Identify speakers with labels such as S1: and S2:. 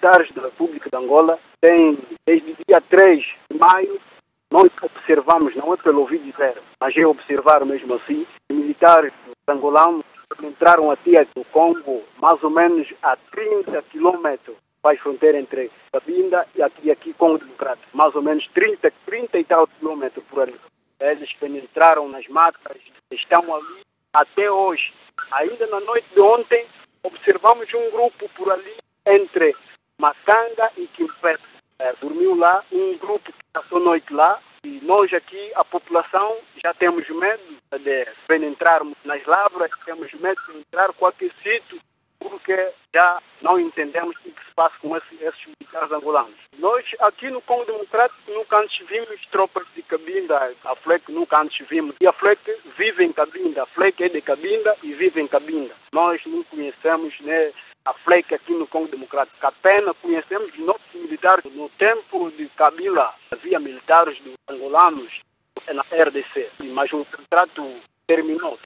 S1: militares da República de Angola têm, desde o dia 3 de maio, nós observamos, não é pelo ouvido dizer, mas é observar mesmo assim, os militares angolanos entraram até do Congo, mais ou menos a 30 quilômetros, faz fronteira entre Cabinda e aqui Congo Democrático, mais ou menos 30 e tal quilômetros por ali. Eles penetraram nas matas, estão ali até hoje. Ainda na noite de ontem, observamos um grupo por ali entre Macanga e Quimpete. Dormiu lá um grupo que passou a noite lá e nós aqui, a população, já temos medo de penetrarmos nas lavras, temos medo de entrar em qualquer sítio, porque já não entendemos o que se passa com esses militares angolanos. Nós aqui no Congo Democrático nunca antes vimos tropas de Cabinda, a FLEC nunca antes vimos. E a FLEC vive em Cabinda, a FLEC é de Cabinda e vive em Cabinda. Nós não conhecemos, né, a FLEC aqui no Congo Democrático. Apenas conhecemos os nossos militares. No tempo de Kabila havia militares angolanos na RDC, mas o contrato terminou.